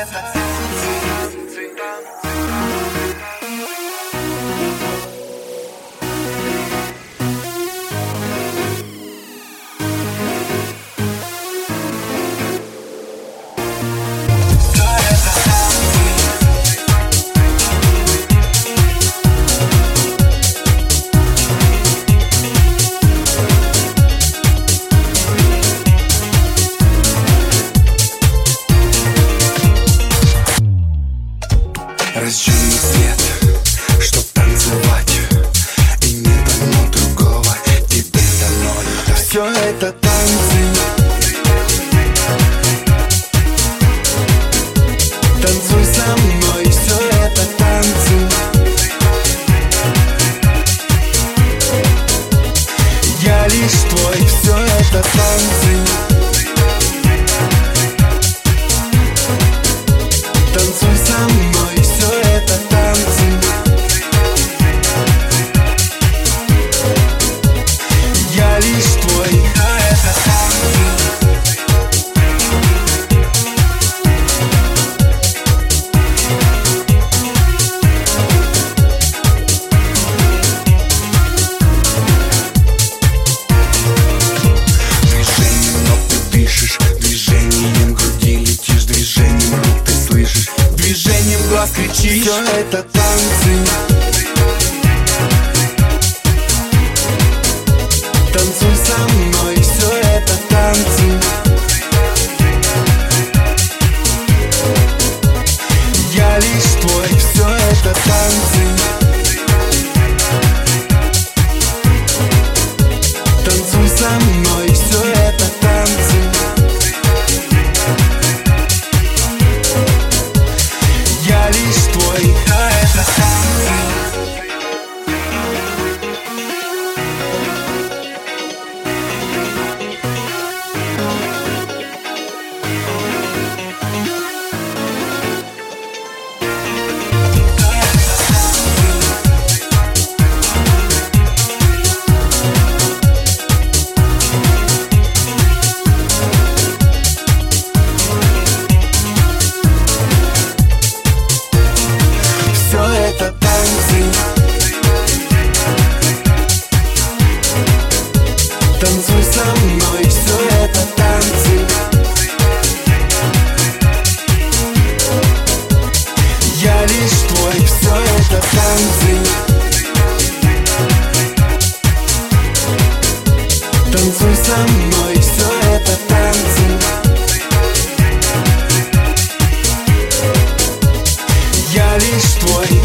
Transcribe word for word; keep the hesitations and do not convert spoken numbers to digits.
Разжженный свет, чтоб танцевать, и не дано другого, тебе дано летать. Все это танцы, танцуй со мной, все это танцы. Я лишь твой, все это танцы. Танцуй со мной, все это танцы. Я лишь твой, а это танцы. Движением ног ты дышишь, движением груди летишь, движением рук ты слышишь, движением глаз кричишь. Все это танцы. Танцуй со мной, все это танцы. Я лишь твой, все это танцы. Танцуй со мной, все это танцы. Я лишь твой, а это танцы. Все это танцы. Танцуй со мной, все это танцы. Я лишь твой, все это танцы. Танцуй со мной, все это танцы. Я лишь твой.